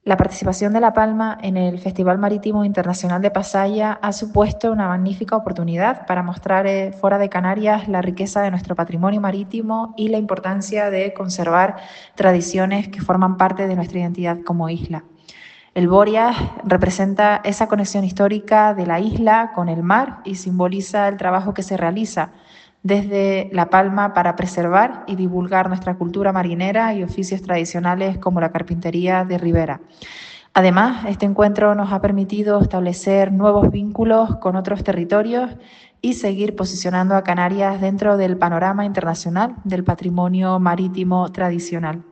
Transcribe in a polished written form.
La participación de La Palma en el Festival Marítimo Internacional de Pasaia ha supuesto una magnífica oportunidad para mostrar fuera de Canarias la riqueza de nuestro patrimonio marítimo y la importancia de conservar tradiciones que forman parte de nuestra identidad como isla. El Boreas representa esa conexión histórica de la isla con el mar y simboliza el trabajo que se realiza desde La Palma para preservar y divulgar nuestra cultura marinera y oficios tradicionales como la carpintería de Ribera. Además, este encuentro nos ha permitido establecer nuevos vínculos con otros territorios y seguir posicionando a Canarias dentro del panorama internacional del patrimonio marítimo tradicional.